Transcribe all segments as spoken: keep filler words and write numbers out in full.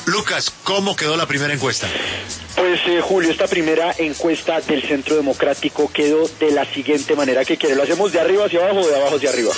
Lucas, ¿cómo quedó la primera encuesta? Pues eh, Julio, esta primera encuesta del Centro Democrático quedó de la siguiente manera. ¿Qué quiere? ¿Lo hacemos de arriba hacia abajo o de abajo hacia arriba?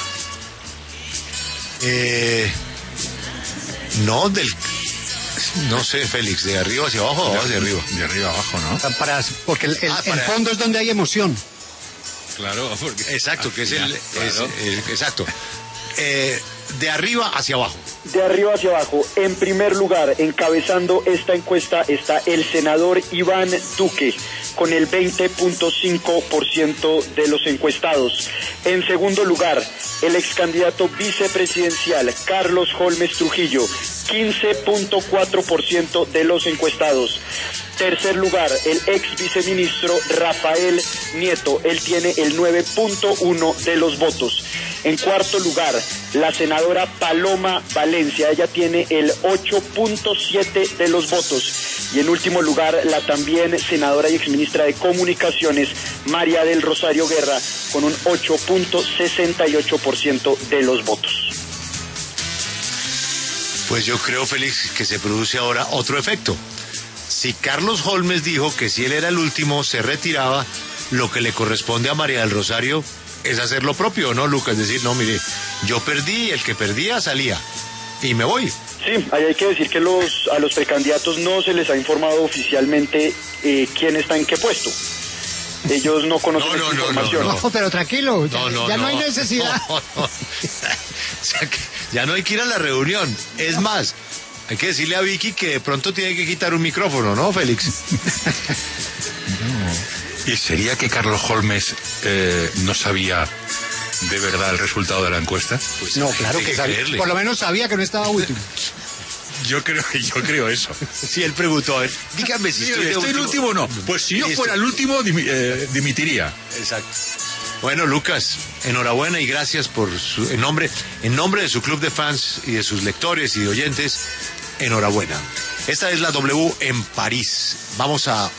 Eh, no, del... No sé, Félix, ¿de arriba hacia abajo o de abajo hacia arriba? De arriba abajo, ¿no? Para, porque el, el, Ah, para... el fondo es donde hay emoción. Claro, porque... Exacto, que es el... Claro. Es, el exacto. Eh, de arriba hacia abajo. De arriba hacia abajo. En primer lugar, encabezando esta encuesta está el senador Iván Duque, con el veinte punto cinco por ciento de los encuestados. En segundo lugar, el ex candidato vicepresidencial Carlos Holmes Trujillo, quince punto cuatro por ciento de los encuestados. Tercer lugar, el ex viceministro Rafael Nieto, él tiene el nueve punto uno de los votos. En cuarto lugar, la senadora Paloma Valencia, ella tiene el ocho punto siete de los votos. Y en último lugar, la también senadora y exministra de Comunicaciones, María del Rosario Guerra, con un ocho punto sesenta y ocho por ciento de los votos. Pues yo creo, Félix, que se produce ahora otro efecto. Si Carlos Holmes dijo que si él era el último, se retiraba, lo que le corresponde a María del Rosario es hacer lo propio, ¿no, Lucas? Es decir, no, mire, yo perdí, el que perdía salía, y me voy. Sí, ahí hay que decir que los a los precandidatos no se les ha informado oficialmente eh, quién está en qué puesto. Ellos no conocen no, no, esa no, información. no, No, pero tranquilo, ya No, no, no, ya no, no hay necesidad. No, no. O sea, que ya no hay que ir a la reunión. Es más, hay que decirle a Vicky que de pronto tiene que quitar un micrófono, ¿no, Félix? ¿Y sería que Carlos Holmes eh, no sabía de verdad el resultado de la encuesta? Pues No, claro que, que sabía, creerle. por lo menos sabía que no estaba último. Yo creo, yo creo eso. Sí, él preguntó, a ver, dígame si Sí, estoy, de ¿estoy el último o no? Pues si yo Listo. fuera el último, dimi- eh, dimitiría. Exacto. Bueno, Lucas, enhorabuena y gracias por su, en nombre, en nombre de su club de fans y de sus lectores y de oyentes, enhorabuena. Esta es la W en París. Vamos a